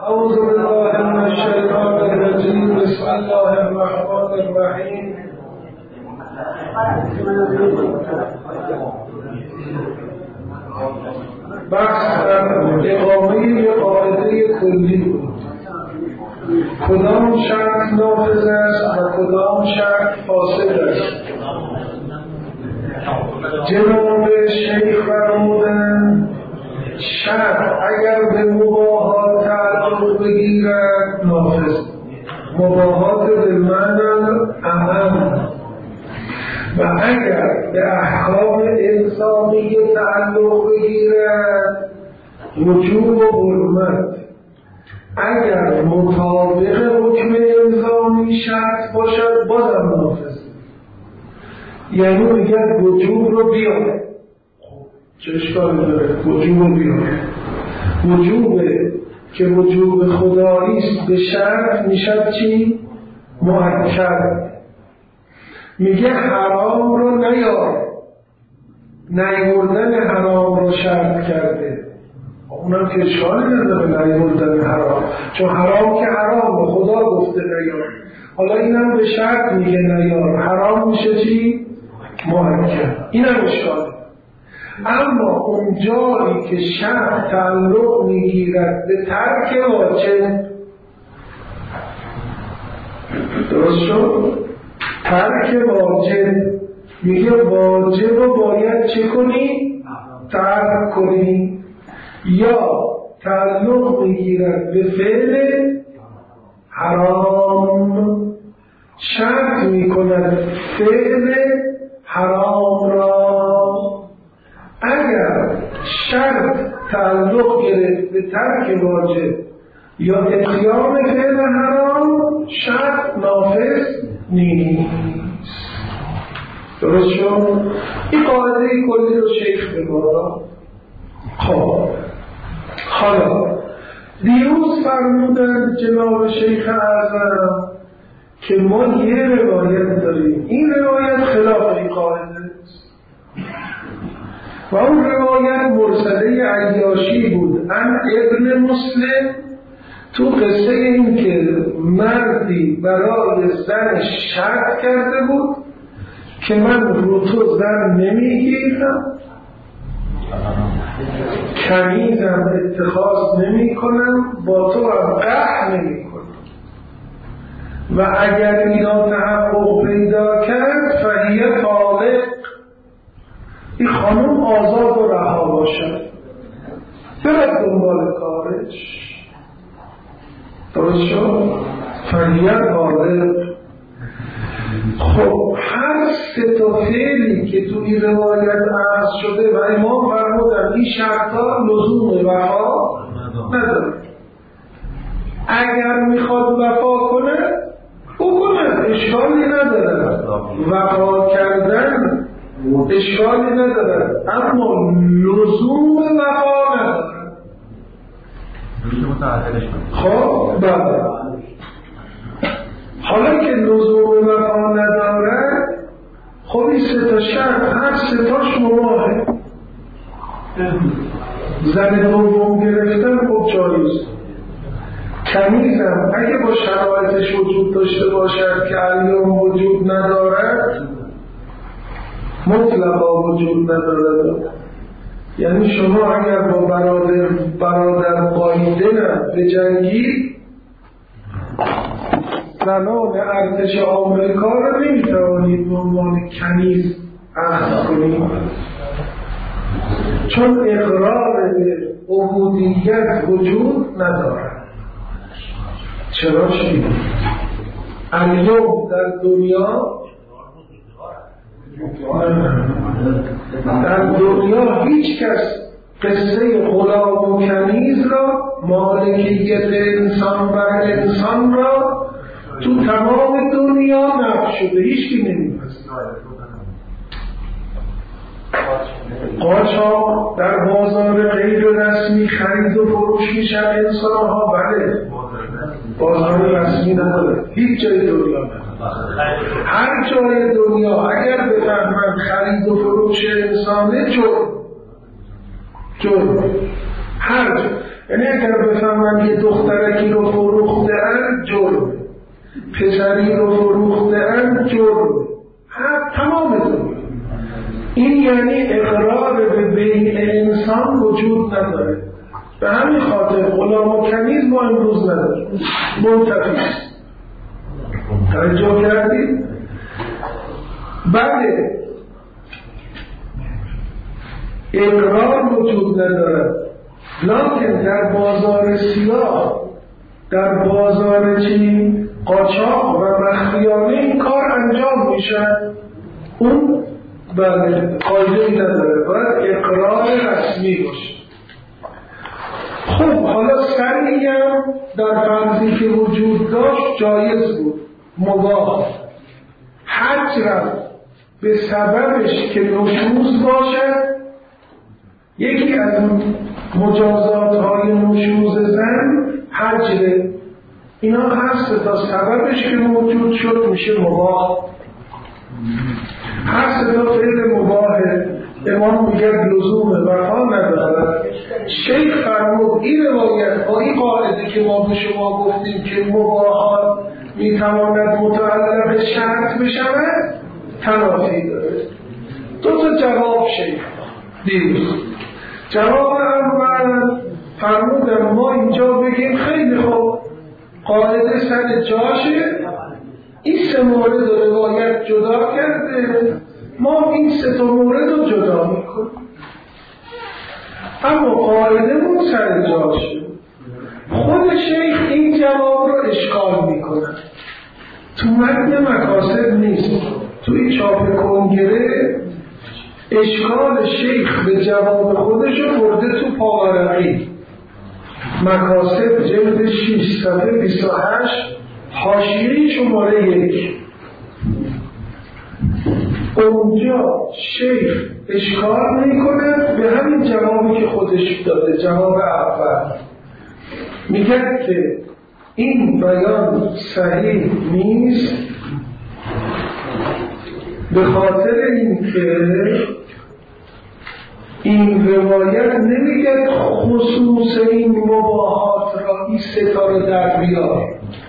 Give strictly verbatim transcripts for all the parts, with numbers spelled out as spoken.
أعوذ بالله من الشيطان الرجيم. بسم الله الرحمن الرحیم. بحث در اقامه قاعده کلی بود. کدام شرط نافذ است و کدام شرط فاسد است. جناب شیخ فرمودند شرط اگر به مباحات تعلق بگیرد نافذ، مباحات به معنی اهم، و اگر به احکام الزامی تعلق بگیرد وجوب و حرمت. اگر مطابق حکم الزامی شرط باشد بازم نافذ، یعنی میگه وجوب رو بیاره. چه اشکالی داره وجوب رو بیاره؟ وجوبه که وجوب خدایی است به شرط میشد چی؟ مؤکد. میگه حرام رو نیار، نیوردن حرام رو شرط کرده. اونم که اشکالی نداره نیوردن حرام، چون حرام که حرام خدا گفته نیار. حالا اینم به شرط میگه نیار، حرام میشه چی؟ مؤکد. اینم اشکالی. اما اون جایی که شرط تعلق میگیرد به ترک واجب، درست شد؟ ترک واجب، میگه واجب رو باید چه کنی؟ ترک کنی. یا تعلق میگیرد به فعل حرام، شرط میکند فعل حرام را. اگر شرط تعلق گرفت به ترک واجب یا اتیان فعل حرام، شرط نافذ نیست. درست شد؟ این قاعده کلی رو شیخ بگذار. خب حالا دیروز فرمودن جناب شیخ اعظم که ما یه روایت داریم، این روایت خلاف این قاعده است و اون روایت مرسله عیاشی بود ان ابن مسلم، تو قصه این که مردی برای زنش شرط کرده بود که من رو تو زن نمیگیرم، کنیزم اتخاذ نمی کنم، با تو هم قهر نمی کنم، و اگر اینا تحقق پیدا کرد فهیه طالق، این خانم آزاد و رها باشد، برد دنبال کارش. درست شد؟ فهیه طالق. خب هر سه تا فعلی که تو این روایت عرض شده و امام فرمودن این شرطا لزوم وفا نداره. اگر میخواد وفا کنه بکنه، اشکالی نداره، وفا کردن اشکالی نداره، اما لزوم وفا نداره. خب بله، حالا که لزوم وفا نداره، خب این سه تا شرط هر سه تاش مباحه. زن دوم گرفتن خب جایز. کنیزم اگه با شرایطش وجود داشته باشد که الان وجود ندارد، مطلقا وجود ندارد. یعنی شما اگر با برادر برادر قایدن به جنگی، زنان ارتش آمریکا را نمیتوانید به عنوان کنیز اخذ کنید، چون اقرار به عبودیت وجود ندارد. چرا چی؟ الان در دنیا در دنیا هیچ کس قصه غلام و کنیز را، مالکیت انسان بر انسان را تو تمام دنیا نقش شده، هیچ کی نمی‌پذیره. قاچاق در بازار غیر رسمی خرید و فروش میشن انسان ها، بله بازار رسمی نداره، هیچ جای دنیا نداره. هر جای دنیا اگر بفهمن خرید و فروش انسانه جرم جرم هر جا، یعنی اگر بفهمن یه دخترک سری رو فروخته‌اند جرم، هر تمام دنیا. این یعنی اقرار به بیع انسان وجود نداره. به همین خاطر غلام و کنیز ما امروز نداره، منتفیست. توجه کردید؟ بله، اقرار وجود نداره، لکن در بازار سیاه، در بازار چی؟ قاچاق و مخفیانه این کار انجام میشه. اون بله قاعده‌ای نداره، باید اقرار رسمی باشه. خب حالا سری هم در فرضی که وجود داشت جایز بود، مباح. حج رفت به سببش که نشوز باشه، یکی از مجازات های نشوز زن حجره، اینا هست تا سببش که موجود شد میشه مباح. هر ستا فعل مباحه، امام میگه لزوم وفا نداره. شیخ فرمود این روایت با این قاعده که ما به شما گفتیم که مباحات میتواند متعلق شرط بشود تنافی داره. دو تا جواب شیخ دیروز. جواب اول فرمودن ما اینجا بگیم خیلی خوب قاعده سر جاشه، این سه مورد روایت جدا کرده، ما این سه تا مورد رو جدا میکنیم، اما قاعده مون سر جاشه. خود شیخ این جواب رو اشکال میکنه، تو متن مکاسب نیست، توی چاپ کنگره اشکال شیخ به جواب خودش رو برده تو پاورقی مکاسب جلد شش صفحه بیست و هشت حاشیه شماره یک. اونجا شیخ اشکال میکنه به همین جوابی که خودش داده، جواب اول. میگه که این بیان صحیح نیست به خاطر اینکه این روایت نمیگه خصوص این مباحات را این ستاره در بیار.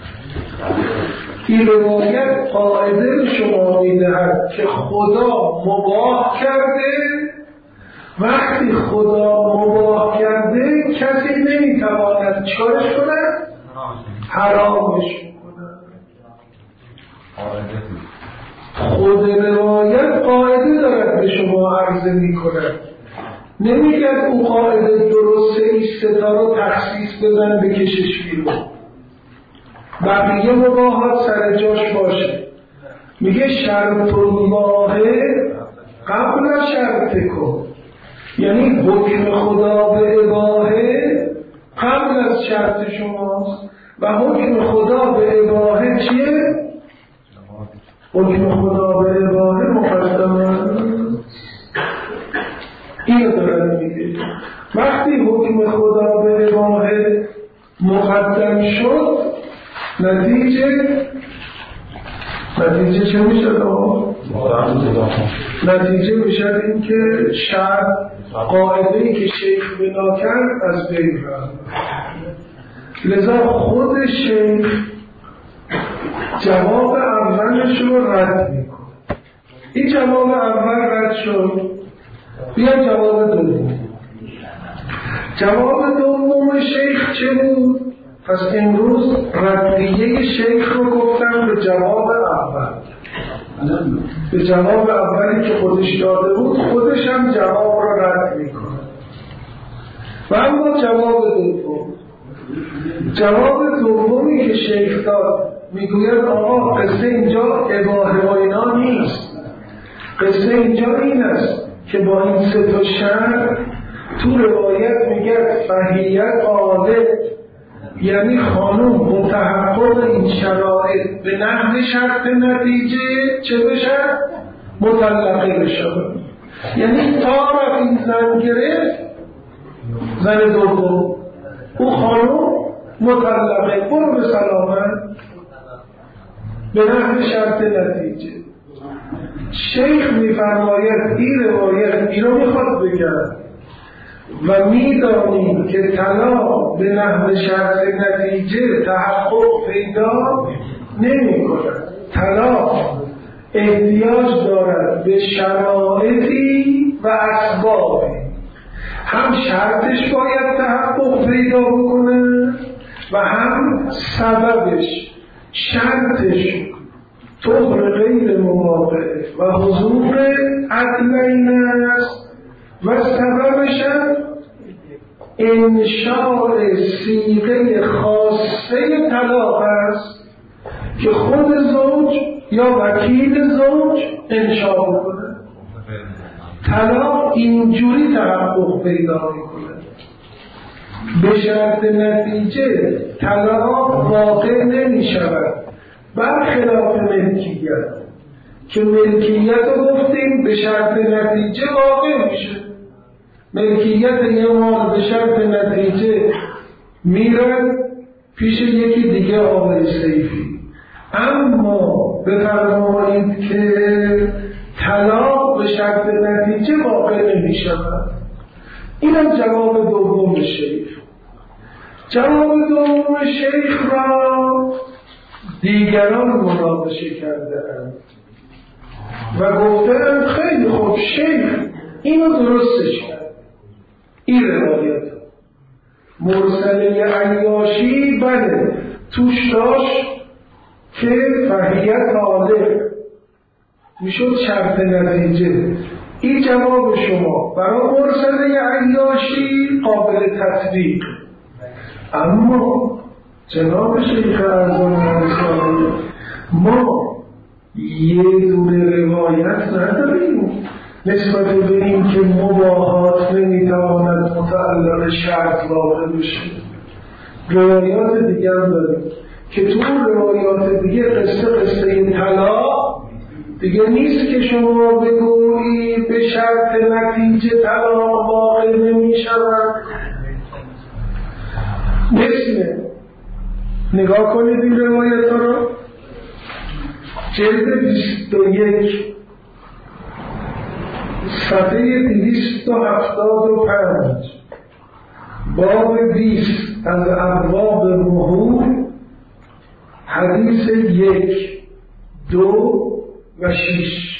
این روایت قاعده شما میدهد که خدا مباح کرده، وقتی خدا مباح کرده کسی نمیتواند چارش کنه؟ حرامش کنه. خود روایت قاعده دارد به شما عرضه میکنه، نمیگه او قاعده درسته این ستا رو تخصیص بزن بکشش بیرون، بقیه مباحات سر جاش باشه. میگه شرط الله قبل شرط کن، یعنی حکم خدا به اباحه قبل از شرط شماست و حکم خدا به اباحه چیه؟ حکم خدا به اباحه مقدمه. اینو دارد میگه وقتی حکم خدا به اباحه مقدم شد، نتیجه نتیجه چه میشه؟ نتیجه میشه این که شرط قاعده‌ای که شیخ بنا کرد از بین رفت. لذا خود شیخ جواب اولش رو رد میکنه. این جواب اول رد شد، بیا جواب دوم. جواب دوم شیخ چه بود؟ پس امروز ردیه شیخ رو گفتم به جواب اول، به جواب اولی که خودش داده بود خودش هم جواب رو رد میکنه. و اما جواب دوم، جواب دومی که شیخ داد میگوید آقا قصه اینجا اباحه و اینا نیست، قصه اینجا این است که با این سه تا شرط تو روایت میگه فهیت قالب، یعنی خانوم متحقق این شرایط به نحو شرط نتیجه چه بشه؟ مطلقه بشه. یعنی تا رفت این زن گرفت، زن دوم، او خانوم مطلقه، برو به سلامت به نحو شرط نتیجه. شیخ میفرماید این روایت اینو میخواد بگن و میدانیم که طلاق به نحو شرط نتیجه تحقق پیدا نمی کند. طلاق احتیاج دارد به شرایطی و اسبابی، هم شرطش باید تحقق پیدا بکنه و هم سببش. شرطش طهر غیر مواقع و حضور عدلین است و سببش هم انشاء صیغه خاصه طلاق است که خود زوج یا وکیل زوج انشاء بکنه. طلاق اینجوری تحقق پیدا میکنه. به شرط نتیجه طلاق واقع نمی شود، برخلاف ملکیت که ملکیت رو گفتیم به شرط نتیجه واقع میشه. ملکیت یه مال به شرط نتیجه میره پیش یکی دیگه آقای سیفی. اما بفرمایید که طلاق به شرط نتیجه واقع نمی شود. اینم جواب دوم شیخ. جواب دوم شیخ را دیگران مناقشه کردند و گفتند خیلی خوب شیخ اینو درستش کرد. این روایت مرسله عیاشی بله توش داشت که فهیت طالق میشد شرط نتیجه. این جواب شما برای مرسله عیاشی قابل تطبیق. اما جناب شیخ اعظم علیه ما یه دونه روایت نداریم نسبت به این که مباهات نمیتواند متعلق شرط واقع بشه. روایات دیگر هم داریم که تو روایات دیگه قصه قصه طلاق دیگه نیست که شما بگویی به شرط نتیجه طلاق واقع نمی شود. مثل نگاه کنید این روایت ها رو، جلد بیست و یک صفحه دویست و هفتاد و پنج باب بیست از ابواب مهور حدیث یک دو و شیش.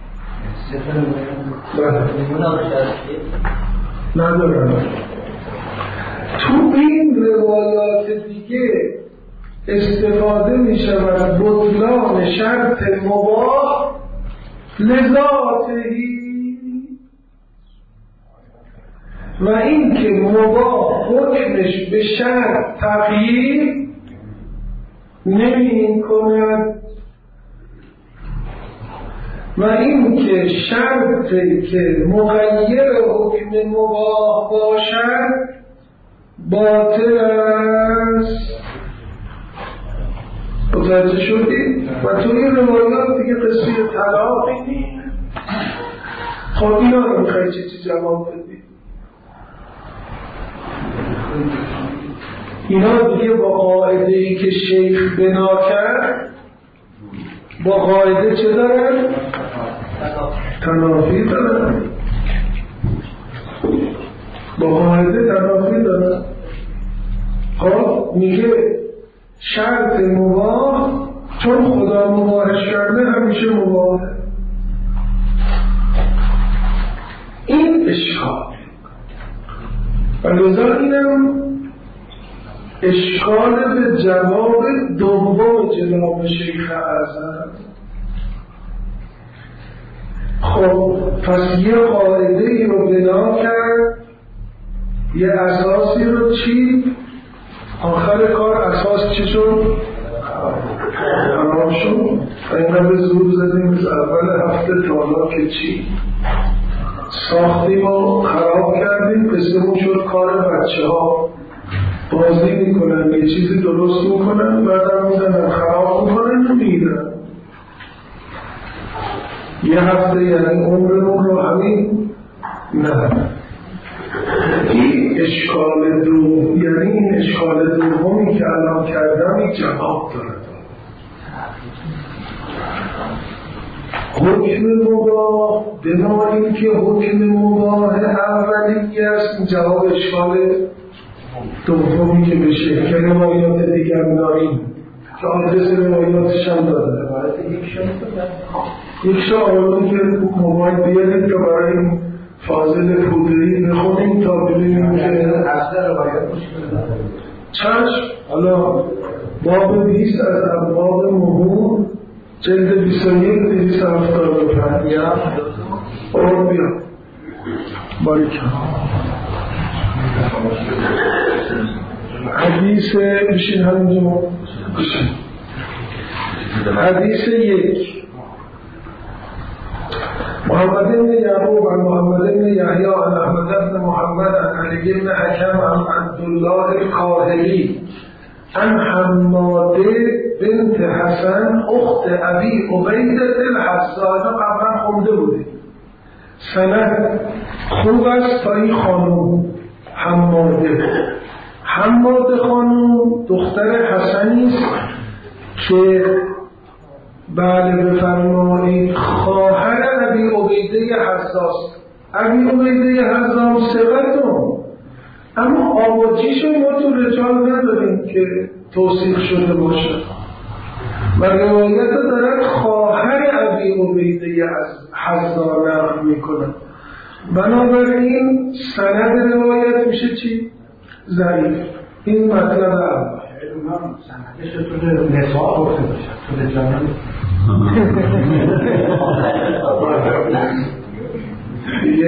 ندارم. تو این روایات دیگه استفاده می شود بطلان شرط مباح لذاتهی و این که مباح حکمش به شرط تغییر نمی کند و این که شرطی که مغیر حکم مباح باشد باطل است. متوجه شدید؟ و توی روایات دیگه قصه طلاقی نیست. خب اینا رو میخوایی چی چی جواب بدید؟ اینا دیگه با قاعده‌ای که شیخ بنا کرد با قاعده چه دارن؟ تنافی دارن. با قاعده تنافی دارن. خب میگه شرط مباح چون خدا مباحش کرده همیشه مباحه. این اشکال و لذا اینم اشکال به جواب دوم جناب شیخ اعظم. خب پس یه قاعده ای رو بنا کرد، یه اساسی رو چی؟ آخر کار اساس چی شد؟ حرام شد. اینقدر به زور زدیم از اول هفته تالا که چی؟ ساختیم و خراب کردیم. قصه‌مون شد کار بچه ها بازی میکنن یه چیزی درست میکنن بعدم میزنن خراب میکنن و میرن. یه هفته یعنی عمرمون رو همین نه. این اشکال دوم یعنی این اشکال دومی که الان کردم این جواب داره. حکم مباح بنا این که حکم مباح اولی است، این جواب اشکال دومی که بشه که روایات دیگر داریم که آدرس روایاتش هم داده. یک شا آیاتی که موبایل بیارید که برای این فاضل پودری بخونیم تا ببینیم که اصلا روایات مشکل داره. چشم. حالا باب بیست از ابواب مهم جلد بیست و یک دویست و هفتاد و پنج اور بیا باریکم حدیث بشین همینجا بشین حدیث یک محمد بن یعقوب عن محمد بن یحیی عن احمد بن محمد عن علی بن حکم عن عبدالله القاهلی عن حماده بنت حسن اخت ابی عبیده الحسان. قبلا خونده بوده سند خوب است تا این خانوم حماده حماده خانوم دختر حسنی است که بله بفرمایید خواهر ابی عبیده حساس. ابی عبیده حساس ثقتون، اما آواجیشو ما تو رجال نداریم که توصیف شده باشه و روایت دارد خواهر ابی عبیده حساس نقل میکنه. بنابراین سند روایت میشه چی؟ ضعیف. این مطلب اول. سندش تو نساء گفته باشه تو رجال دیگه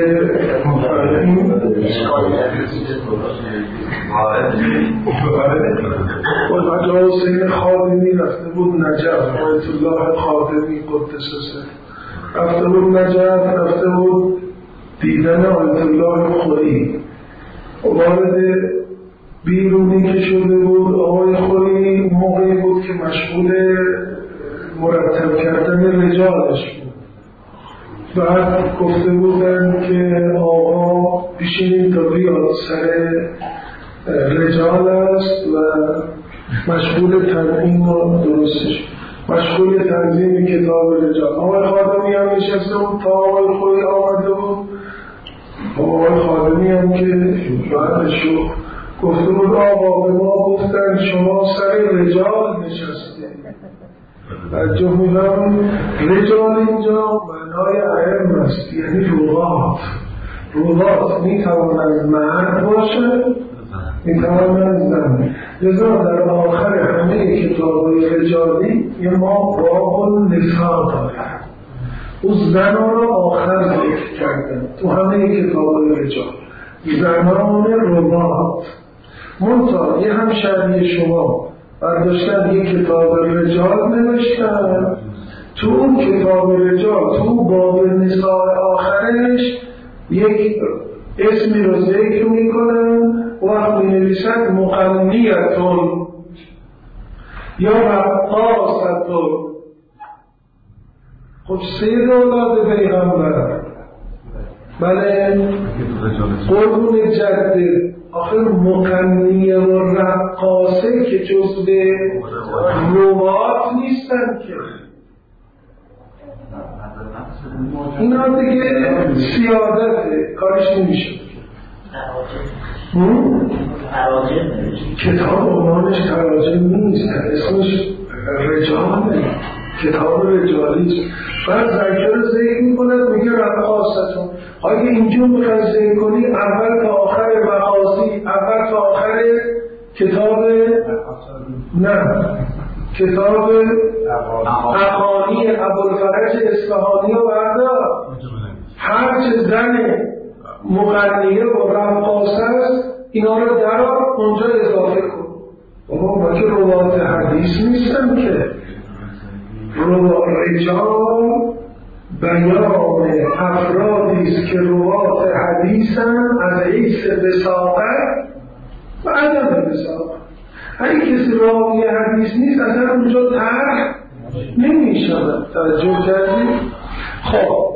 خود حسین خادمی رفته بود نجف، آیت الله خادمی قدس سره رفته بود نجف، رفته بود دیدن آیت الله خوری. وارد بیرونی که شده بود آقای خوری موقعی بود که مشغول مرتب کردن رجالش بود. بعد گفته بودن که آقا بشینید تا بیاد سر رجال است و مشغول تنظیم و درستش مشغول تنظیم کتاب رجال. آقای خادمی هم نشسته بود تا آقای خوری آمده بود. آقای خادمی هم که بعد شد گفته بود آقا به ما گفتن شما سر رجال نشسته. بچه میدم رجال اینجا معنای اهم است، یعنی روات. روات میتوانند مرد باشه میتوانند زن. لذا در آخر همه کتاب‌های رجالی یه ما باب النساء دارد، او زنان را آخر ذکر کردن تو همه کتاب‌های رجال، زنان روات. منطقه یه هم شبیه شما برداشتن یک کتاب رجال نوشتن، تو اون کتاب رجال تو باب نساء آخرش یک اسمی رو ذکر میکنن و وقت مینویسن مقنیتون یا رقاصتون. خب سید اولاد پیغمبر بله قربون جده آخر مقنیه و رقاصه که جز به روات نیستن که اینا دیگه سیادته کارش نمیشه. کتاب عنوانش تراجم نیست، اسمش رجاله، کتاب رجالیست. بعد ذکر رو ذکر میکند میگه رقاصتون. آیا اینجور بخوای ذکر کنی اول تا آخر مقاصی، اول تا آخر کتاب نه کتاب اقانی ابوالفرج اصفهانی و بردار هرچه زن مقنیه و رقاصه است اینا رو در اونجا اضافه کن. بابا ما که روات حدیث نیستن که. رجال بیان افرادی است که روات حدیثن از حیث وثاقت و عدم وثاقت. هر کسی راوی حدیث نیست اصلا اونجا طرح نمیشود. توجه کردید؟ خب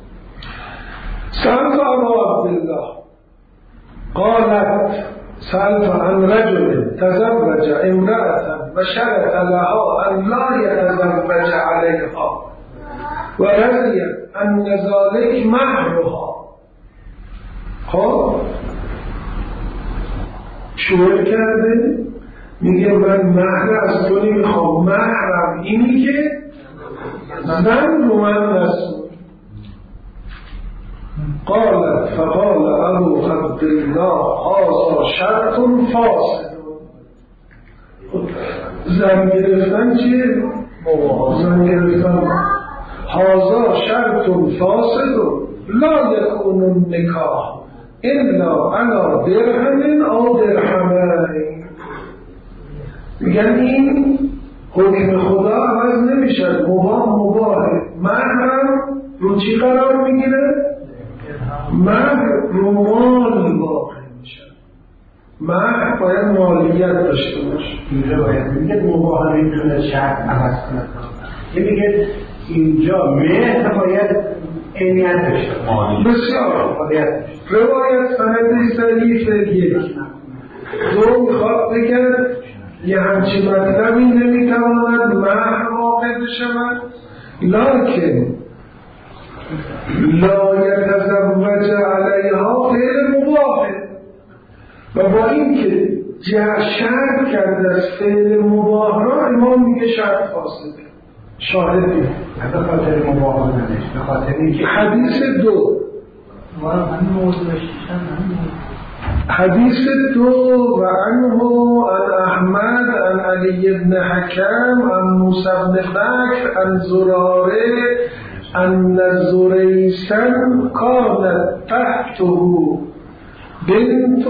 سألت ابا عبدالله قالت سألت عن رجل تزوج امرأة وشرط لها أن لا يتزوج عليها ورضي أن ذلك مهرها. خب شروع کرده میگه من مهر از تو نمیخوام، مهرم اینی که زن رو من نسون. قال فقال ابو عبدالله هذا شرط فاسد. زن گرفتن چیه؟ زن گرفتن هذا شرط فاسد لا يكون النکاح الا على درهم او درهمین. میگن این حکم خدا عوض نمیشه، مباح مباحه. مهرم رو چی قرار میگیره؟ مهر رو مال واقع میشه. مهر باید مالیت داشته باشه. اینجا باید میگه مباح نمیتونه شرط عوض کنه. یه میگه اینجا مهر باید عینیت داشته باشه. بسیار روایت سند ضعیف یک. دو میخواد بگه یه همچین مطلبی نمیتواند مهر واقع بشود، لکن لا یتزوج علیها فعل مباحه. و با این که شرط کرده از فعل مباح را، امام میگه شرط فاسده. شاهد بید به خاطر مباح نداشت، به خاطر اینکه حدیث دو حدیث دو و عنه عن احمد عن علی بن حکم عن موسی بن بکر عن زراره ان زریسا کانت تحته بنت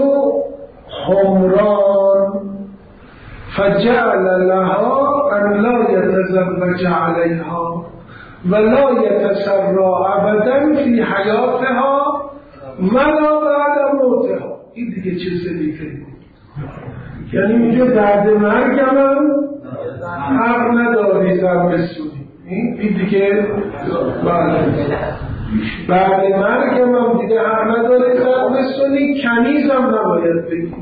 حمران فجعل لها ان لا يتزوج عليها ولا يتسرى ابدا في حياتها ولا بعد موتها. این دیگه چیز دیگه، یعنی میگه بعد مرگم حق نداری زن بسونی. این دیگه بعد مرگم هم دیگه حق نداری زن بسونی، کنیزم نباید بگی.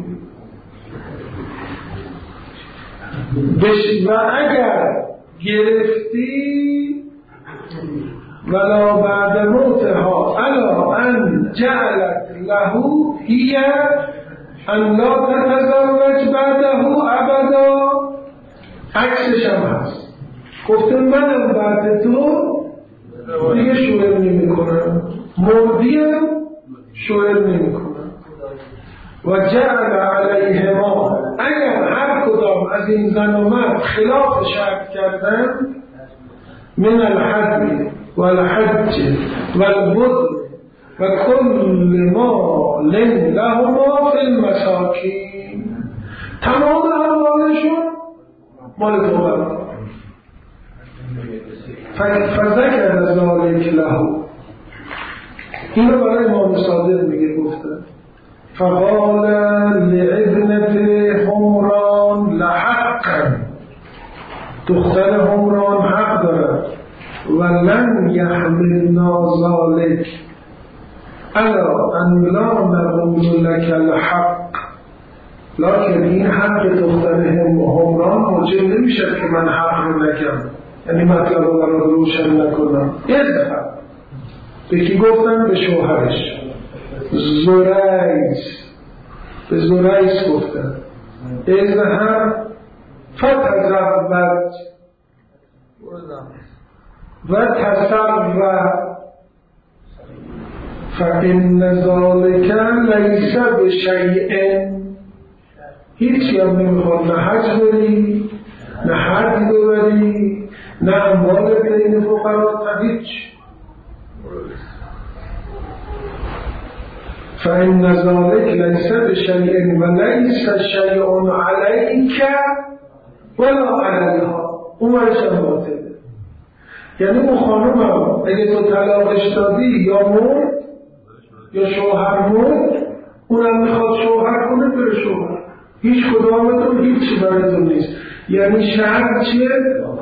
و اگر گرفتی ولا بعد موتها الا ان جعلت له هي ان لا تتزوج بعده ابدا. عکسش هم هست، گفته منم بعد تو دیگه شوهر نمی کنم، مردیم شوهر نمی کنم. و جعل علیهما، اگر هر کدام از این زن و مرد خلاف شرط کردن، من الحد و الحج و البدر و کل ما لن لهما فی المساکین، تمام اموالشون مال تو. فذکر ذلک له، اینو برای امام صادق میگه گفته فقال لابنة حمران لحقا، دختر حمران حق دارد و لن یحملنا ذلک الا ان لا نقول لك الحق، لکن این حق دختر حمران موجب نمیشه که من حق رو نگم، یعنی مطلب رو برای روشن نکنم. اذهب، به کی گفتن؟ به شوهرش زریس، به زریس گفتن اذهب فتزوج و تسرع فإن ذلك لیس بشیء. هیچی هم نمیخواد، نه حج بری، نه حج ببری، نه اموال بین فقرا، هیچ. فإن ذلك ليس بشيء وليس شيء عليك ولا عليها. اونش باطله. یعنی اون خانم هم اگه تو طلاقش دادی یا مرد یا شوهر مرد، اونم میخواد شوهر کنه بره شوهر، هیچ کدامتون هیچی براتون نیست. یعنی شرط چیه؟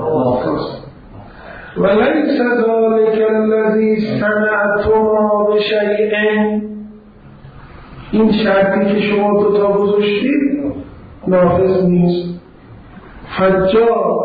وليس ذلك الذي صنعتما بشيء، این شرطی که شما دو تا گذاشتید نافذ نیست. فجاء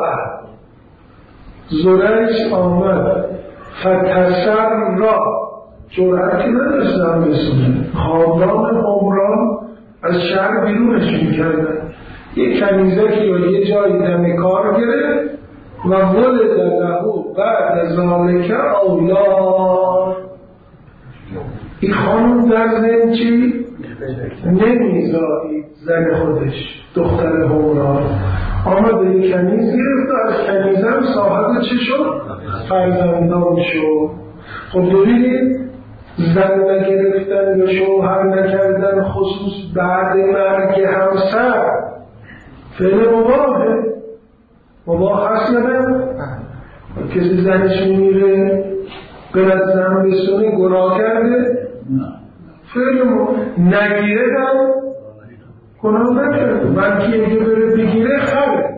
زریس آمد فتسر را، جرأتی نداشتن بسونه، خاندان عمران از شهر بیرونش میکردن، یک کنیزکی یا یه جایی دم کار گرفت و ولد له بعد ذالک اولاد. این خانم در ذهن چی؟ نمیذاری زن خودش دختر همراه آمد یک کنیز گرفت و از کنیزم صاحب چی شد؟ فرزندان شد. خب ببینید زن نگرفتن یا شوهر نکردن خصوص بعد مرگ همسر فعل مباهه، مباه هست نه؟ کسی زنش میمیره برد زن بسونه گناه کرده؟ فعل مباه نگیردن گناه نکرده، بلکه اگه بره بگیره خره.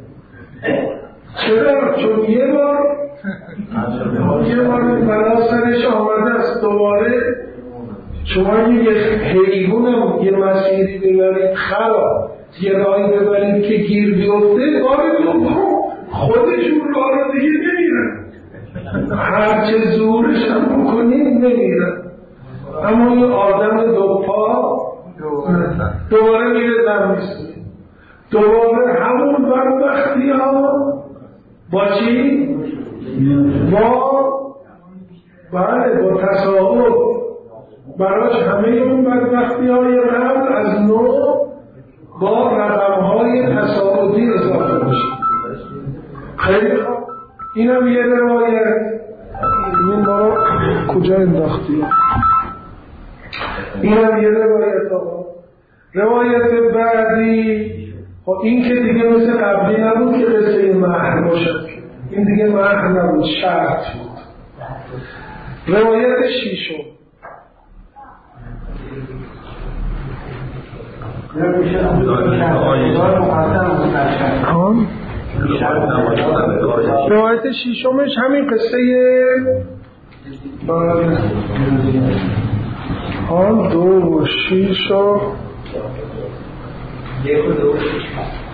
چرا؟ چون یه بار یه بار بلا سرش آمده است. دوباره شما یه حیوانم یه مسیری ببرید خراب یه راهی ببرید که گیر بیفته بارتون خودشون راه رو دیگه نمیرن، هرچه زورش هم بکنید نمیرن. اما یه آدم دو پا دوباره میره دم میسته، دوباره همون بدبختی ها با چی؟ با بله با تصاعد براش همه اون بدبختی های قبل از نو با رقم های تصاعدی اضافه میشه. خیلی خوب این هم یه روایت. این ما کجا انداختی؟ این هم یه روایت ها. روایت بعدی خب این که دیگه مثل قبلی نبود که قصه مهر باشد، این دیگه مهر نبود، شرط بود. روایت شیشم روایت شیشمش همین قصه آن دو و شیش و یک و دو و شیش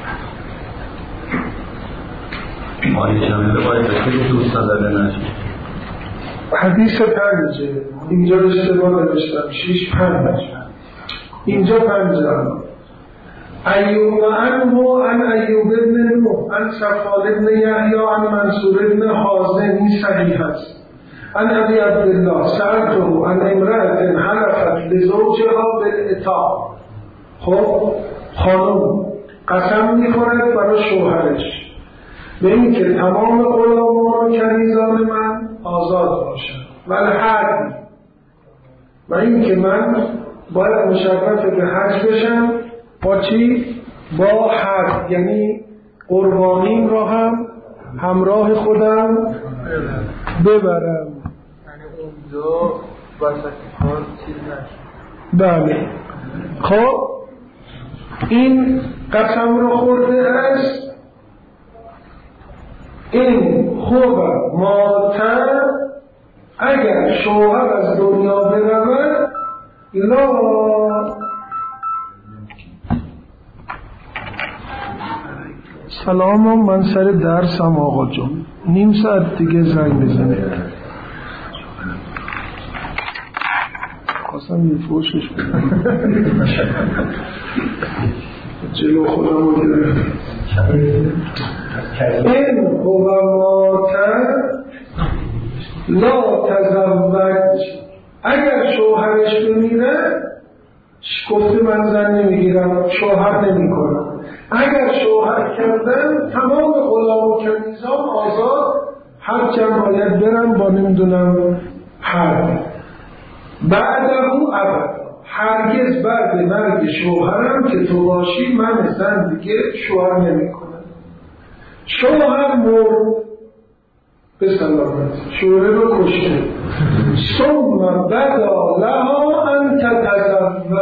مالی شامل باید بسید دوستان داده نشد. حدیث پنجه اینجا اشتباه نوشتم، شیش پنج اینجا پنجه. ایوب عنه عن ایوب ابن نوح عن صفوان ابن یحیی عن منصور ابن حازم، این صحیح است. عن ابی عبدالله سألته عن امرأة حلفت لزوجها بالعتاق. خب خانم قسم می‌خورد برای شوهرش به این که تمام غلامان و کنیزان من آزاد باشند و الحج، و این که من باید مشرف به حج بشم. با چی؟ با حج، یعنی قربانیم را هم همراه خودم ببرم. یعنی اونجا وسط کار چیز نشد. بله. خب این قسم رو خورده است. این خوب ماتر اگر شوهر از دنیا برود لا سلام، من سر درسم آقا جون، نیم ساعت دیگه زنگ بزنید. خواستم یه فوشش بدم جلو خودم رو گرفت. این هو ماتر لا تزوج، اگر شوهرش بمیره گفته من زن نمیگیرم، شوهر نمی کنم. اگر شوهر کردن تمام غلام و کنیزان آزاد، هر چند باید برم با نمیدونم هر بعد او ابد، هرگز بعد مرگ شوهرم که تو باشی من زن دیگه شوهر نمی کنم. شوهر مرد به سلامت، شوهر رو کشته، ثم بدا لها ان تتزوج.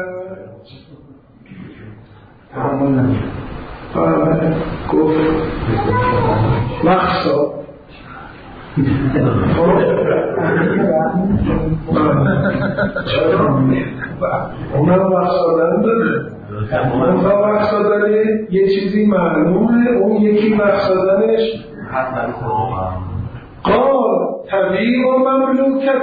گفت مقصد اونم مقصدن داره، اونم مقصدن یه چیزی معلومه، اون یکی مقصدنش قال طبیع و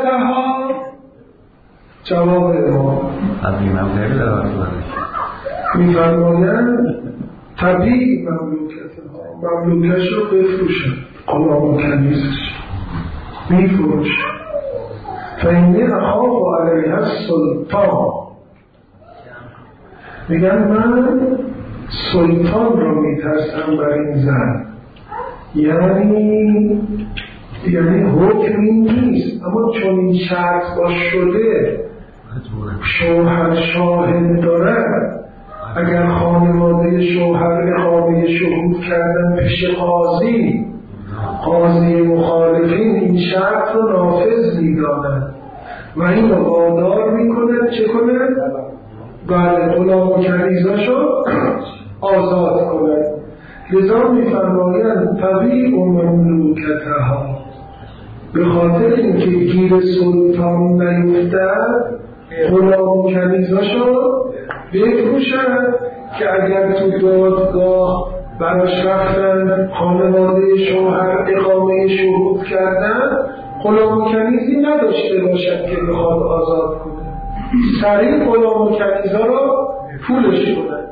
مملوکتها. جواب ما از این هم خیلی دارم میفرمایند طبیعی مملوکتها مملوکش رو بفروشن، غلام و کنیزش میفروشن. فإنی اخاف علیها السلطان، میگن من سلطان رو میترسم بر این زن. یعنی یعنی حکمی نیست، اما چون این شرط باش شده شوهر شاهد دارد، اگر خانواده شوهر اقامه شهود کردن پیش قاضی، قاضی مخالفین این شرط رو نافذ می‌داند و این رو وادار میکنه چه کنه؟ بله، غلام و کنیزاشو آزاد کنه. لذا می‌فرمایند طبیع و مملوکتها، به خاطر اینکه گیر سلطان نیفتد غلام و کنیزاشو بفروشن که اگر تو دادگاه براش رفتن، خانواده شوهر اقامه شهود کردن، غلام و کنیزی نداشته باشد که بخواد آزاد کنه، سریع غلام و کنیزا رو پولش کنن.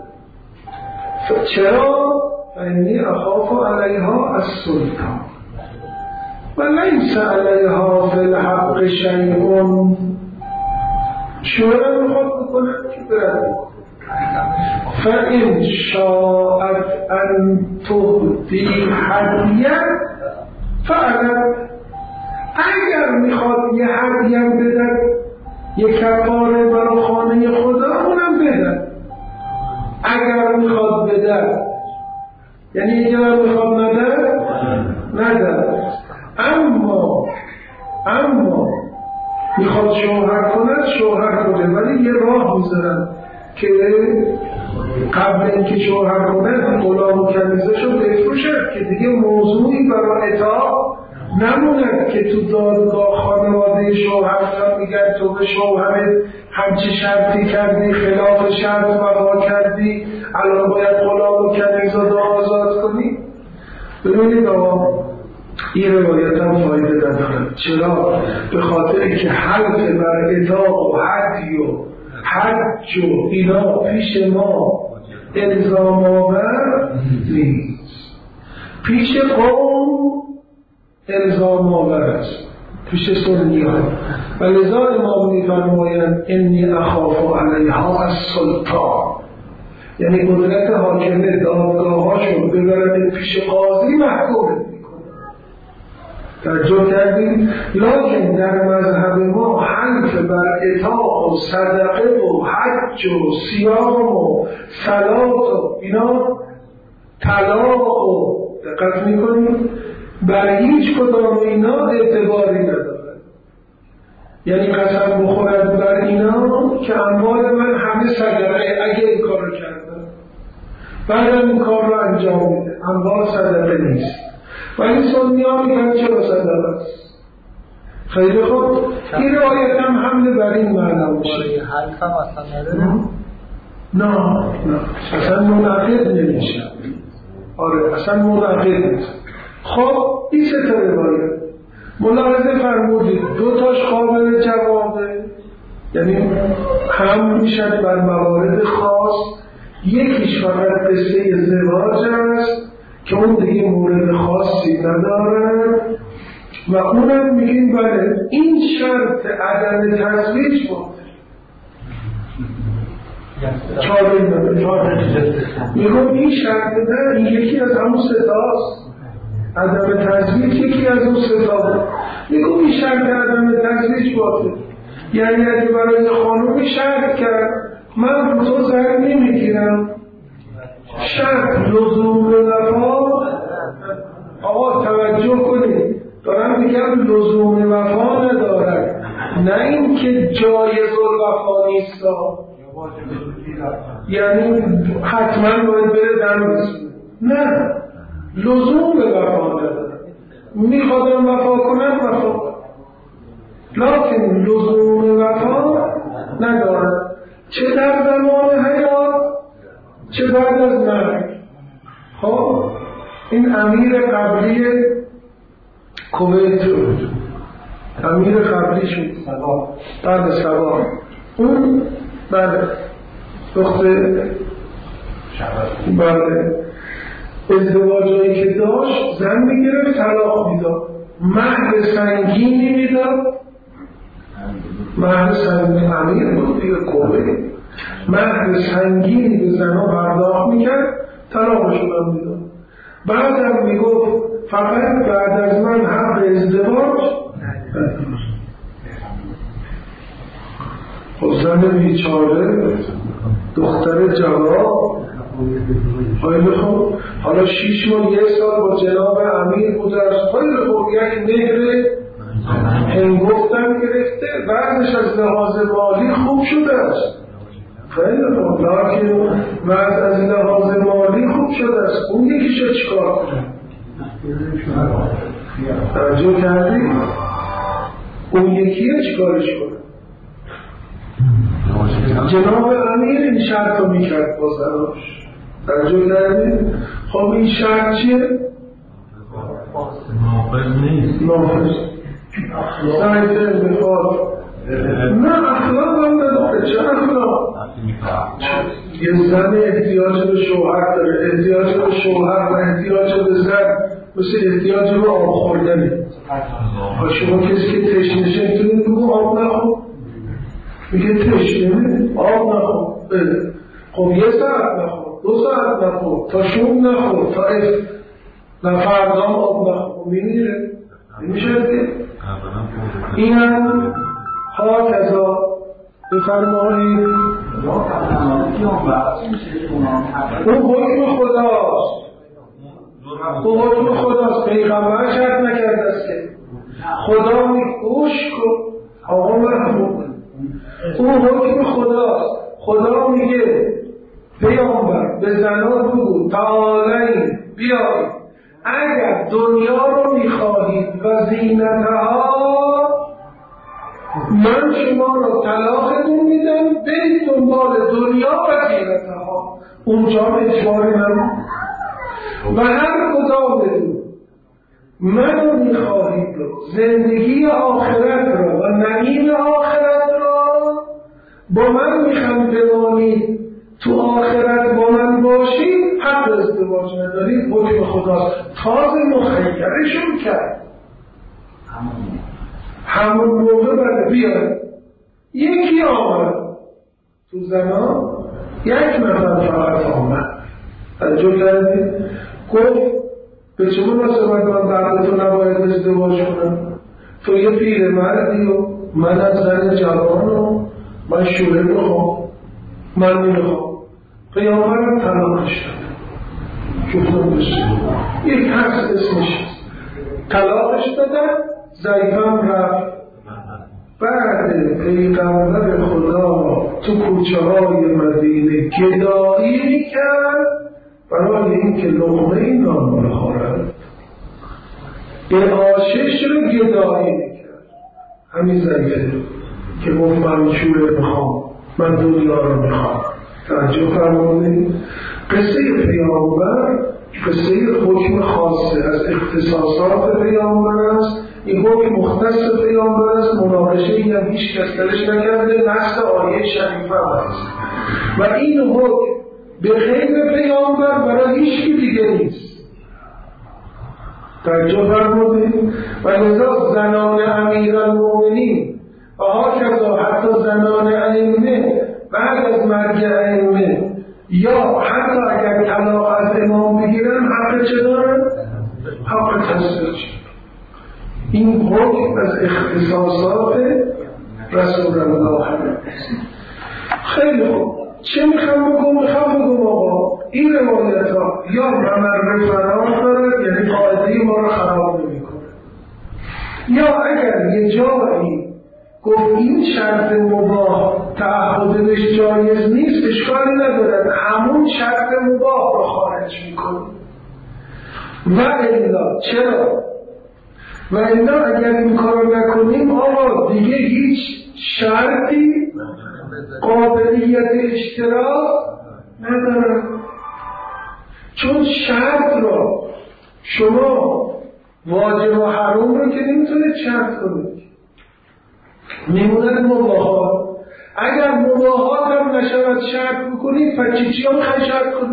چرا؟ فإنی اخاف علیها السلطان و لیس علیها فی الحق شیء. شورا میخواد بکنه که برد فإن شاءت أن تهدی هدیه فعلا، اگر میخواد یه هدیه بدن، یه کفاره برای خانه خدا، اونم بدن. اگر میخواد بدن یعنی اگر میخواد ندن ندن. اما اما میخواد شوهر کنه شوهر کنه، ولی یه راه میذارن که قبل اینکه شوهر کنه غلام و کنیزشو بفروشه که دیگه موضوعی برای اطاعت نموند که تو دادگاه خانواده شوهر میگن تو به شوهرت همچی شرطی کردی، خلاف شرط وفا کردی، الان باید غلام و کنیزا رو آزاد کنی. ببینید آقا این روایت هم فایده نداره. چرا؟ به خاطر که حلف بر اطاع و حدی و حج و اینا پیش ما الزام آور نیست، پیش قوم الزام آور است، پیش سنی ها. و لذا امام می‌فرمایند انی اخاف علیها السلطان، یعنی قدرت حاکمه دادگاهاشو ببرن پیش قاضی محکوم میکنه. توجه کردیم؟ لکن در مذهب ما حلف بر اطاع و صدقه و حج و صیام و صلات و اینا، طلاق و دقت میکنیم، بر هیچ کدام اینا اعتباری نداره. یعنی قسم بخورد بر اینا که اموال من همه صدقه اگه این کار رو کردم، بعدم این کار رو انجام میده، اموال صدقه نیست. ولی سنی ها میگن چرا صدقه است؟ خیلی خوب، این روایت هم حمله بر این معنا میشه. حلف هم اصلا نداره؟ نه نه اصلا منعقد نمیشه. آره اصلا منعقد نیست. خب این سه تا روایت ملاحظه فرمودید، دو تاش قابل جوابه، یعنی هم میشد بر موارد خاص، یکیش فقط قصه زواج است که اون دیگه مورد خاصی نداره و اونم میگیم بله این شرط عدم تزویج بود. میگم این شرط نه، این یکی از همون ستاست، عدم تزویج یکی از اون ستا. میگم این شرط عدم تزویج بود، یعنی اگه برای خانومی شرط کرد من تو زن نمیگیرم، شرط لزوم وفا. آقا توجه کنید، دارم میگم لزوم وفا ندارد، نه این که جایز الوفا نیست، یعنی حتما باید بره دم بسونه، نه لزوم وفا ندارد. میخوادم وفا کنم وفا کنم، لکن لزوم وفا ندارد، چه در زمان حیات چه بعد از مرگ. خب این امیر قبلی کویت بود، امیر قبلی شد بعد سبا، اون بعد وقت بله ازدواجایی که داشت زن میگرفت طلاق میداد، مهر سنگینی میداد، مهر سنگین امیر بود دیگه کوبه، مهر سنگینی به زنها پرداخت میکرد، طلاقشون هم میداد. بعدم میگفت فقط بعد از من حق ازدواج. خب زن بیچاره دختر جواب خیلی خوب، حالا شیش ماه یک سال با جناب امیر گذشت، خیلی خوب یک مهر هنگفتن گرفته، بعدش از لحاظ مالی خوب شده است، خیلی خوب، لیکن بعد از لحاظ مالی خوب شده است. اون یکیشه چیکار کنه؟ توجه کردی؟ اون یکیه چیکارش کنه؟ جناب امیر این شرط رو میکرد با زناش، توجه کردی؟ خب این شرط چیه؟ نافذ نیست. نافذ سعیده میخواد نه اخلاق هم نداره. چه اخلاق؟ یه زن احتیاج به شوهر داره، احتیاج به شوهر و احتیاج به زن مثل احتیاج به آب خوردنه. و شما کسی که تشنشه میتونید بگو آب نخور، میگه تشنه آب نخور، خب یه ساعت نخور، دو ساعت نخور، تا شوم نخور، تا اف نفردام آب نخور، میمیره. نمیشه دید؟ این هم ها کذا بفرمایید اون حکم خداست، اون حکم خداست، پیغمبر شرط نکرده است که خدا میگوش کن آقا محمود، اون حکم خداست. خدا میگه پیامبر به زنان بگو تعالین بیایید اگر دنیا رو میخواهید و زینتها من شما رو طلاقتون میدم، برید دنبال دنیا و زینتها، اونجا اجباری نمون و هر کدامتون منو میخواهید رو زندگی آخرت را و نعیم آخرت را با من میخوام بمانید، تو آخرت با من باشید، حق ازدواج ندارید، حکم خداست. تازه مخیرشون کرد همون موقع بله بیاد یکی آمد تو زمان، یک نفر فقط آمد، توجه کردید؟ گفت به چه مناسبت من بعد تو نباید ازدواج کنم؟ تو یه پیر مردی و من از زن جوان و من شوره میخوام، من نمیخوام. پیامبرم طلاقش داد، شفتم بشه یک هست اسمش طلاقش دادن، ضعیفم رفت. بعد پیغمبر خدا تو کوچه های مدینه گدایی میکرد برای اینکه لقمه نان بخورد، به آشش رو گدایی میکرد. همین ضعیفه که گفت من شوره میخوام، من دنیا رو میخوام. توجه فرمودید؟ قصه پیامبر قصه حکم خاصه از اختصاصات پیامبر است. این حکم مختص پیامبر است، مناقشه ای هم هیچ کس درش نکرده، نص آیه شریفه است و این حکم به غیر پیامبر برای هیچ کی دیگه نیست. توجه فرمودید؟ و لذا زنان امیرالمومنین و هاکذا حتی زنان ائمه بعد از مرگ ائمه یا حتی اگر طلاق از امام بگیرن حق چه دارن؟ حق تزویج. این حکم از اختصاصات رسول الله است. خیلی خوب، چه میخوام بگم؟ میخوام بگم آقا این روایت ها یا ممر فرار دارد، یعنی قاعده ما رو خراب نمی کنه، یا اگر یه جایی گفت این شرط مباح تعهد بهش جایز نیست، اشکالی ندارد، همون شرط مباح رو خارج میکنه. و الا چرا؟ و الا اگر این کار نکنیم آقا دیگه هیچ شرطی قابلیت اشتراک نداره، چون شرط رو شما واجب و حرام رو که نمیتونید شرط کنید، میموند مباحات. اگر مباهات هم نشود شرط بکنید پس چی چی ها میخواید شرط کنید؟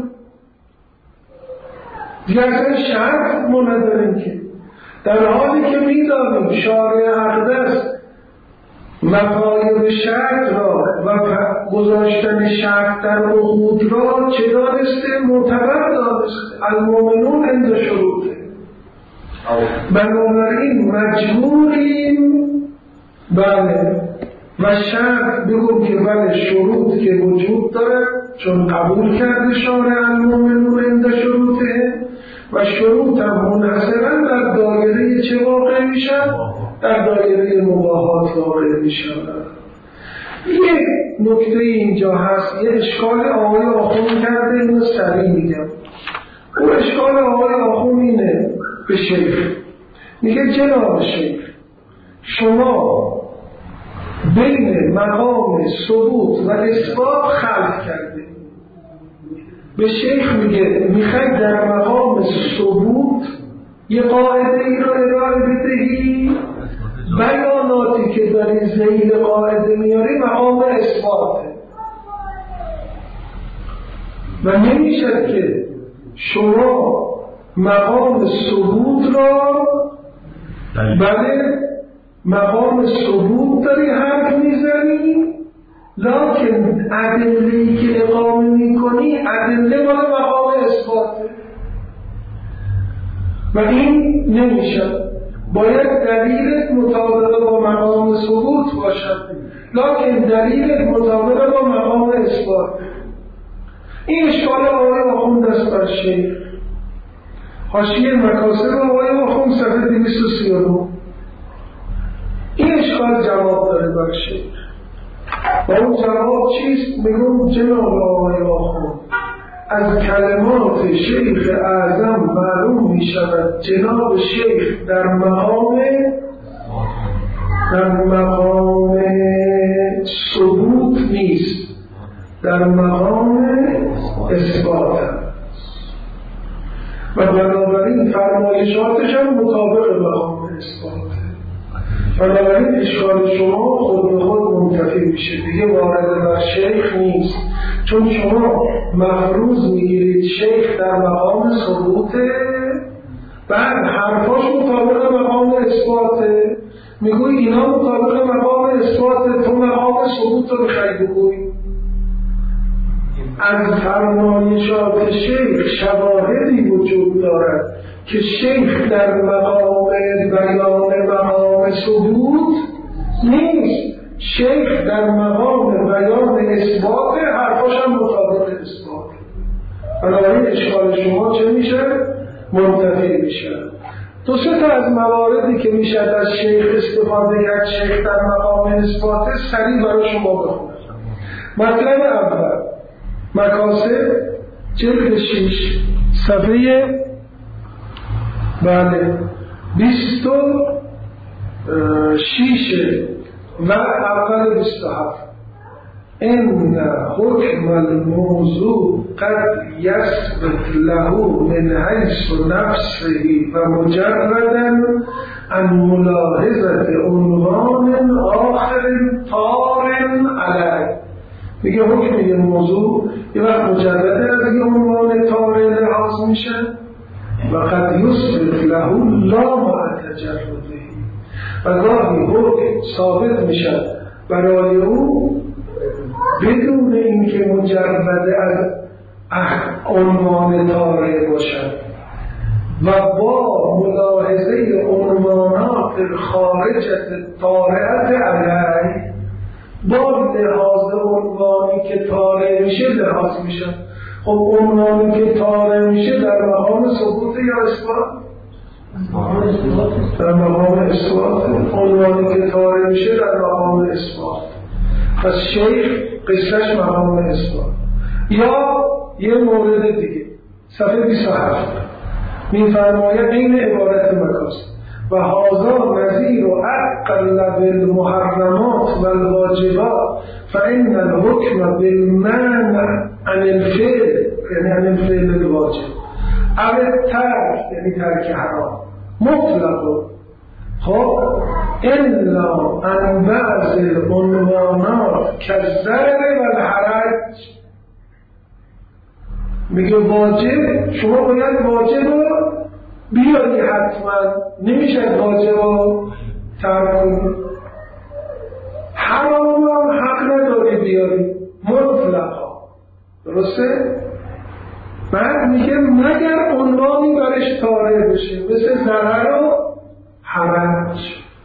دیگه اصلا شرط ما نداریم که. در حالی که میدانیم شارع اقدس مقاید شرط را و گذاشتن شرط در عقود را چه دانسته؟ معتبر دانسته. المؤمنون عند شروطه. بنابراین مجبوریم بله و شرط بگم که بله شروط که وجود دارد چون قبول کرده شارع المؤمنون عند شروطه و شروط هم منحصرا در دایره چه واقع میشن؟ در دایره مباحات واقع میشن. یک نکته اینجا هست، یه اشکال آقای آخون کرده، اینو سریع میگم. او اشکال آقای آخون اینه به شیخ، میگه جناب شیخ شما بین مقام ثبوت و اثبات خلق کرده. به شیخ میگه میخوای در مقام ثبوت یه قاعده ای رو ارائه بدهی، بیاناتی که داری ذیل قاعده میاری مقام اثباته و نمیشه که شما مقام ثبوت را بله مقام ثبوت داری حرف میزنی لکن ادله‌ای که اقامه میکنی ادله مال مقام اثباته و این نمیشه. باید دلیلت مطابق با مقام ثبوت باشد لکن دلیلت مطابق با مقام اثبات. این اشکال آقای آخوند است بر شیخ. حاشیه مکاسب آقای آخوند صفحه دویست و سی و دو. این اشکال جواب داره بر شیخ و اون جواب چیست؟ میگم جناب آقای آخوند از کلمات شیخ اعظم معلوم می شود جناب شیخ در مقام در مقام ثبوت نیست، در مقام اثبات و بنابراین فرمایشاتش هم مطابق مقام اثبات. بنابراین اشکال شما خود به خود منتفی میشه، دیگه وارد بر شیخ نیست، چون شما مفروض میگیرید شیخ در مقام ثبوته، بعد حرفاش مطابق مقام اثباته، میگوی اینا مطابق مقام اثباته، تو مقام ثبوت رو میخوای بگوی. از فرمایشات شیخ شواهدی وجود دارد که شیخ در مقام بیان مقام ثبوت نیست، شیخ در مقام بیان اثبات، حرفاش هم مطابق اثبات. بنابراین اشکال شما چه میشه؟ منتفی میشه. دو سه تا از مواردی که میشه از شیخ استفاده کرد شیخ در مقام اثبات سریع برای شما بخونم. مطلب اول مکاسب جلد شش صفحه بله بیست و شیش و اول بیست و هفت. ان حکم الموضوع قد یثبت له من حیث نفسه و مجردا عن ملاحظه عنوان آخر طار علیه. میگه حکم یه موضوع یه وقت مجرده از یه عنوان طار لحاظ میشه و قد یثبت له لا مع تجرده و گاهی حکم ثابت میشه برای او بدون اینکه مجرده از عنوان طاره باشد و با ملاحظه عنوانات خارجت طارعت علیه، با لحاظ عنوانی که طاره میشه لحاظ میشه. خب عنوانی که طاره میشه در مقام ثبوت یا اثبات؟ در مقام اثبات. عنوانی که طاره میشه در مقام اثبات. پس شیخ قصهش مقام اثبات. یا یه مورد دیگه صفحه بیست و هفت میفرماید این عبارت مکاسب و هذا نظیر و اقل بالمحرمات و الواجبات فإن الحکم بالمنع عن الفعل یعنی عن الفعل الواجب او الترک یعنی ترک حرام مطلق. خب الا ان بعض عنوانات که ضرر و الحرج، میگه واجب شما باید واجب رو بیاری حتما، نمیشه واجب رو ترک کنی. حرام هم حق نداری بیاری مطلقا، درسته؟ بعد میگه مگر عنوانی برش طارئ بشه مثل ضرر و حرج.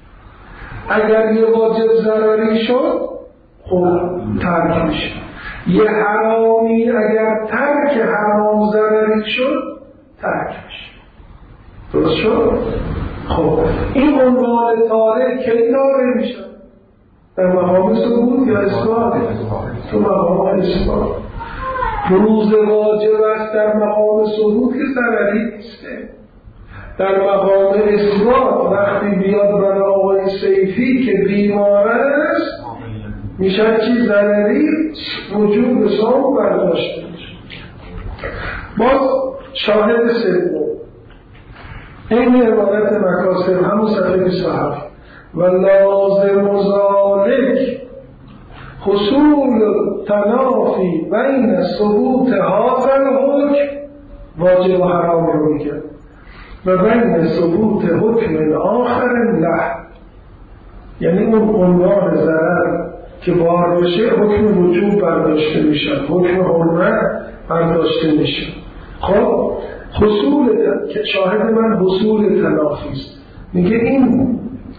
اگر یه واجب ضرری شد خب ترک میشه. یه حرامی اگر ترک حرام ضرری شد ترک میشه. درست شد؟ خب این عنوان طارئ کی طارئ میشه؟ در مقام ثبوت یا اثبات؟ تو مقام اثبات. فروض واجب است در مقام ثبوت که ضرری نیسته. در مقام اثبات وقتی بیاد برای آقای سیفی که بیمار است میشه چی ضرری وجود سام برداشته میشه. باز شاهد سوم این عبارت مکاسب همون صفحه بیست و هفت و لازم ذالک حصول تنافی بین ثبوت هذا الحکم واجب و حرام رو میگه و بین ثبوت حکم آخر له، یعنی اون عنوان ضرر که بار بشه حکم وجوب برداشته میشه، حکم حرمت برداشته میشه. خب حصول که شاهد من حصول تنافی است، میگه این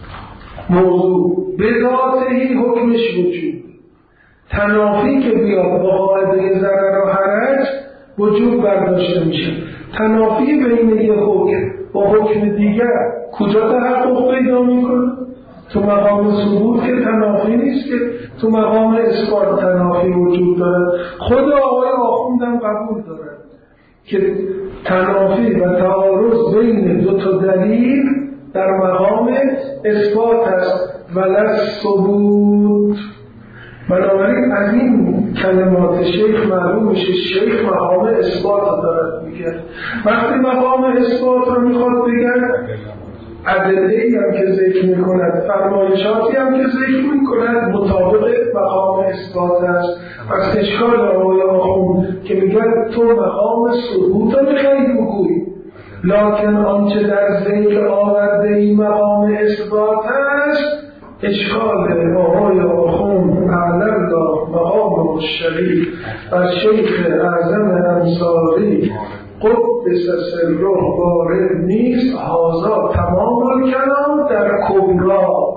موضوع به ذاتهی حکمش وجود، تنافی که بیاد با قاعده ضرر و حرج وجود برداشته میشه. تنافی بین یک حکم با حکم دیگر کجا تحقق پیدا میکنه؟ تو مقام ثبوت که تنافی نیست، که تو مقام اثبات تنافی وجود داره. خود آقای آخوندم قبول داره که تنافی و تعارض بین دو تا دلیل در مقام اثبات است ولی ثبوت. بنابراین از این کلمات شیخ معلوم میشه شیخ مقام اثبات دارد میگه. وقتی مقام اثبات رو میخواد بگن ادله‌ای هم که ذکر میکند، فرمایشاتی هم که ذکر میکند مطابق مقام اثبات است. پس اشکال آقای آخوند که میگن تو مقام ثبوت رو میخوایی بگوی، لکن آنچه در ذکر آورده این مقام اثبات است اشکال آقای آخوند اعلم دا مقام مشتری و شیخ اعظم انصاری قدس سره وارد نیست. هازا تمام الکلام در کبرا،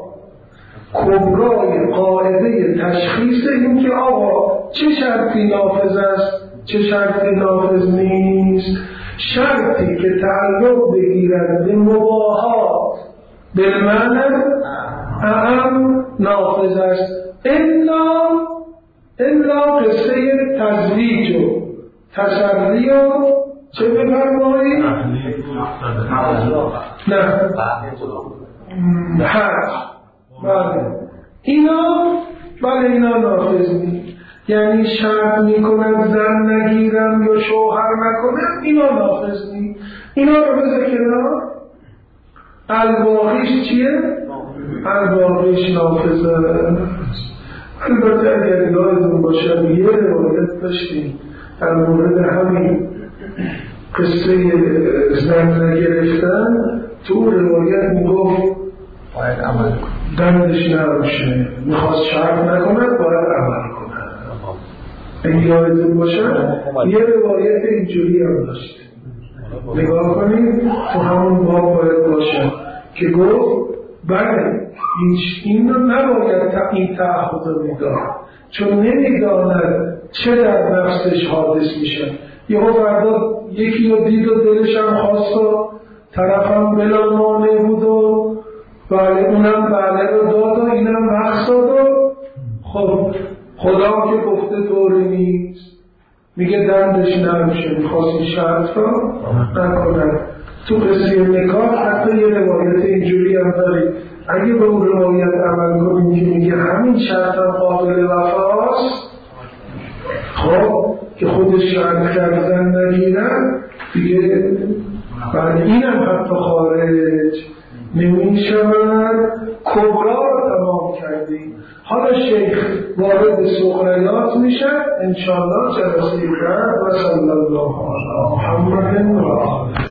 کبرای قاعده تشخیص این که آقا چه شرطی نافذ است چه شرطی نافذ نیست. شرطی که تعلق بگیرد به مباحات به معنی اهم نافذ است، الا الا قصه تزویج و تسری و چه بفرمایید؟ نه حج بله اینا بله اینا نافذ نیست. یعنی شرط میکنم زن نگیرم یا شوهر نکنم، اینا نافذ نیست. اینا رو بذار کنار. الباقیش چیه؟ الباقیش نافذه. البته اگر یادتون باشه یه روایت داشتیم در مورد همین قصه زن نگرفتن، تو روایت میگفت باید عمل کنه، دندش نروشه، میخواست شرط نکنه باید عمل کنه. اگه یادتون باشه یه روایت اینجوری هم داشته، نگاه کنید تو همون باب باید باشه که گفت بله این رو نباید این تعهد رو میداد، چون نمیداند چه در نفسش حادث میشه. یه ها فردا یکی رو دید و دلش هم خواست و طرفم بلا مانع بود و بله اونم بله رو داد و اینم مقصد و خب خدا که گفته طوری نیست، میگه دندش نروشه، میخواست این شرط رو نکنن. تو قصه نکاح حتی یه روایت اینجوری هم داریم، اگه به اون روایت عمل کنیم که میگه همین شرط هم قابل وفاست، خب که خودش شرط کردن نگیرن دیگه، بله اینم حتی خارج نمی شود. کبرا رو تمام کردیم، حالا شیخ وارد سخریات میشه انشاءالله جلسه بعد. و صلی الله علی محمد و آله